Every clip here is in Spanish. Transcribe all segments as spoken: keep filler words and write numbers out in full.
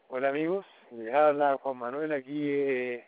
Hola amigos, les habla Juan Manuel aquí eh,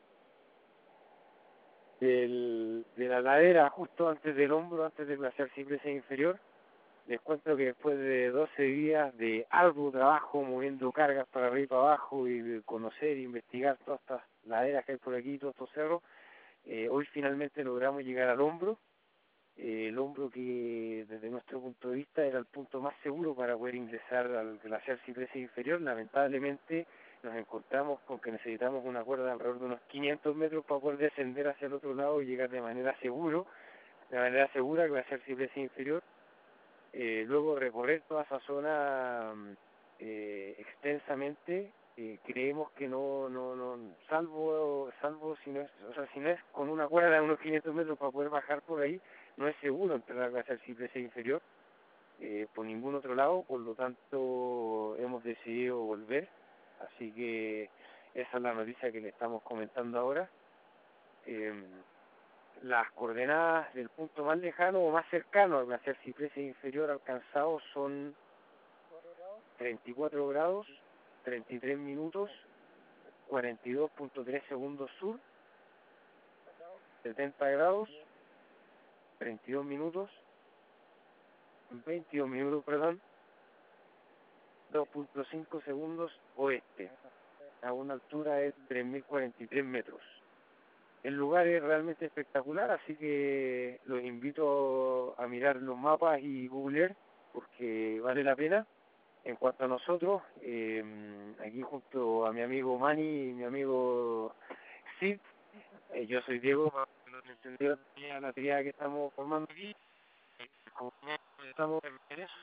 del- de la ladera justo antes del hombro, antes del glaciar Cipresa inferior. Les cuento que después de doce días de arduo trabajo moviendo cargas para arriba y para abajo y de conocer e investigar todas estas laderas que hay por aquí, todos estos cerros, eh, hoy finalmente logramos llegar al hombro. Eh, el hombro que desde nuestro punto de vista era el punto más seguro para poder ingresar al glaciar Cipresa inferior. Lamentablemente nos encontramos con que necesitamos una cuerda de alrededor de unos quinientos metros para poder descender hacia el otro lado y llegar de manera seguro, de manera segura al glaciar Cipresa inferior. Eh, luego recorrer toda esa zona eh, extensamente, eh, creemos que no, no, no, salvo, salvo si no es, o sea, si no es con una cuerda de unos quinientos metros para poder bajar por ahí, no es seguro entrar al glaciar Cipresa inferior eh, por ningún otro lado, por lo tanto hemos decidido volver, así que esa es la noticia que le estamos comentando ahora. Eh, las coordenadas del punto más lejano o más cercano al glaciar Cipresa inferior alcanzado son treinta y cuatro grados, treinta y tres minutos, cuarenta y dos punto tres segundos sur, setenta grados, treinta y dos minutos, veintidós minutos, perdón, dos punto cinco segundos oeste, a una altura de tres mil cuarenta y tres metros. El lugar es realmente espectacular, así que los invito a mirar los mapas y googlear, porque vale la pena. En cuanto a nosotros, eh, aquí junto a mi amigo Manny y mi amigo Sid, eh, yo soy Diego, para que no me entendió la tríada que estamos formando aquí. Como estamos en eso,